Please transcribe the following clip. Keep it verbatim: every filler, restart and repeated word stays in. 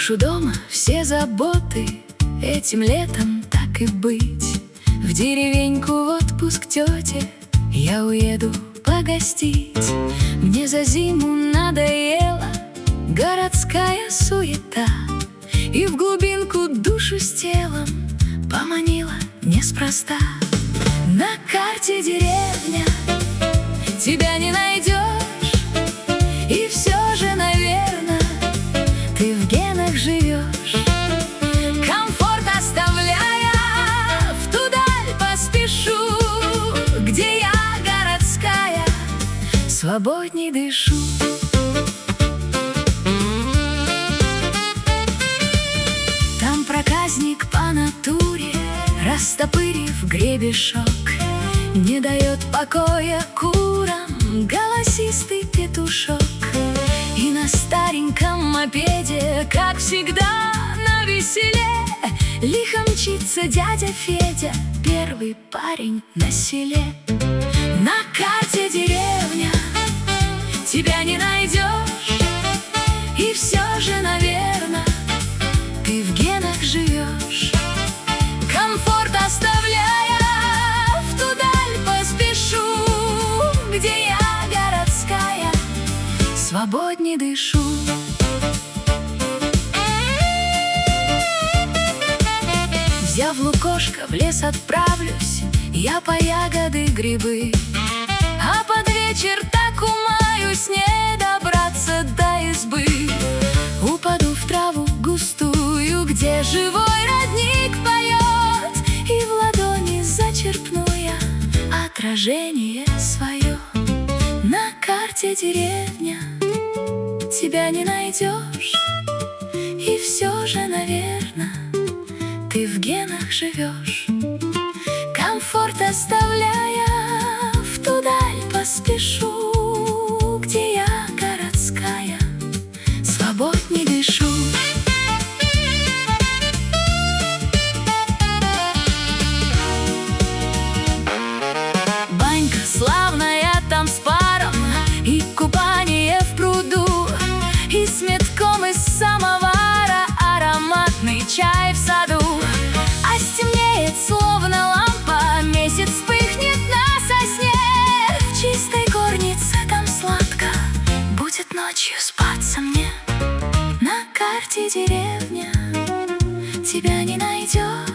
Брошу дома все заботы, этим летом так и быть. В деревеньку в отпуск тете я уеду погостить. Мне за зиму надоела городская суета, и в глубинку душу с телом поманила неспроста. На карте деревня тебя не найдешь, и все же, наверно, ты в генах живешь. Комфорт оставляя, в ту даль поспешу, где я городская, свободней дышу. Там проказник по натуре, растопырив гребешок, не дает покоя курам голосистый петушок. И на стареньком мопеде, как всегда, навеселе лихо мчится дядя Федя, первый парень на селе. На карте деревня тебя не найдешь, и все же, наверно, ты в генах живешь. Комфорт оставляя, в ту даль поспешу, где я городская, свободней дышу. Взяв лукошко, в лес отправлюсь я по ягоды, грибы, а под вечер так умаюсь не добраться до избы. Упаду в траву густую, где живой родник поет, и в ладони зачерпну я отражение свое. На карте деревня тебя не найдешь, и все же, наверно, ты в генах живешь. Комфорт оставляя, в ту даль поспешу, где я городская, свободней дышу. Банька славная там с паром, и купание в пруду, и с метком из самовара ароматный чай в саду. А стемнеет, словно лампа, месяц вспыхнет на сосне. В чистой горнице там сладко будет ночью спаться мне. На карте деревня тебя не найдешь,